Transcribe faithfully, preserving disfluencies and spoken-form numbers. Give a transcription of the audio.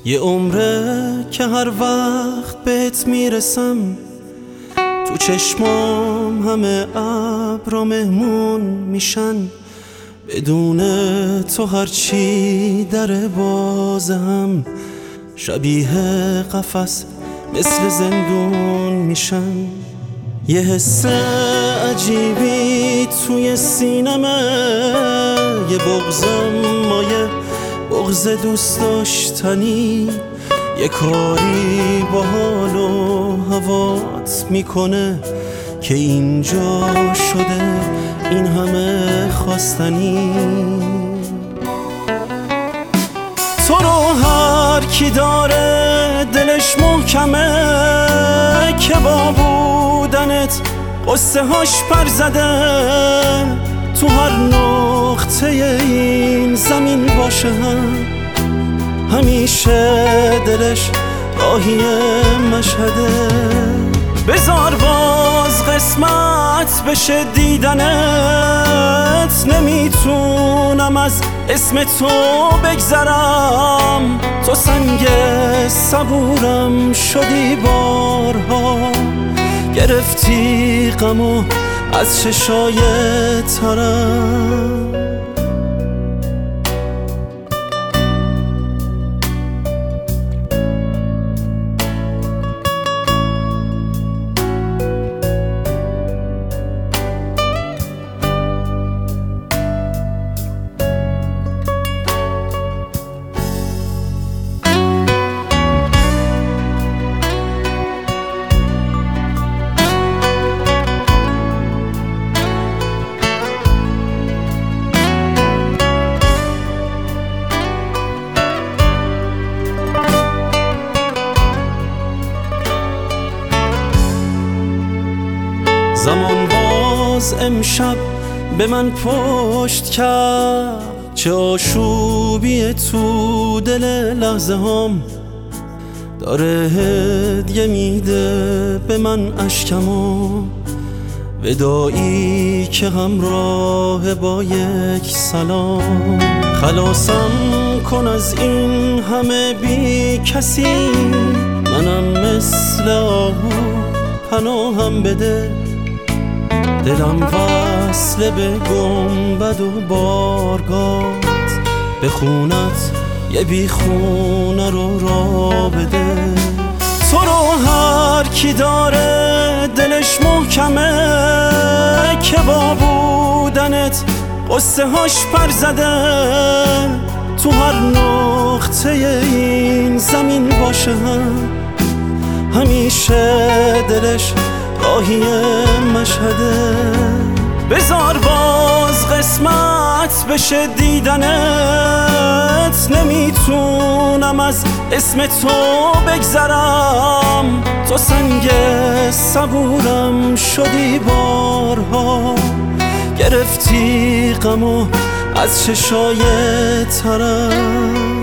یه عمره که هر وقت بهت میرسم تو چشمام همه ابرا مهمون میشن. بدون تو هرچی در بازم شبیه قفس مثل زندون میشن. یه حس عجیبی توی سینمه، یه بغضم مایه بغض دوست داشتنی، یه کاری با حال و هوات میکنه که اینجا شده این همه خواستنی. تو رو هر کی داره دلش محکمه که با بودنت قصه هاش پر زده، تو هر نقطه این زمین باشه هم همیشه دلش راهی مشهده. بذار باز قسمت بشه دیدنت، نمیتونم از اسم تو بگذرم. تو سنگ صبورم شدی بارها، گرفتی غمو از چشای ترم. زمان باز امشب به من پشت کرد، چه آشوبی تو دل لحظه هم داره هدیه میده به من اشکمو. ودایی که همراه با یک سلام، خلاصم کن از این همه بی کسی، منم مثل آهو پناهم بده. دلم وصله به گنبد و بارگات، به خونت یه بی خونه رو را بده. تو رو هر کی داره دلش محکمه که با بودنت قصه هاش پر زده، تو هر نقطه این زمین باشه هم همیشه دلش راهی مشهده. بذار باز قسمت بشه دیدنت، نمیتونم از اسم تو بگذرم. تو سنگ صبورم شدی بارها، گرفتی غمو از چشای ترم.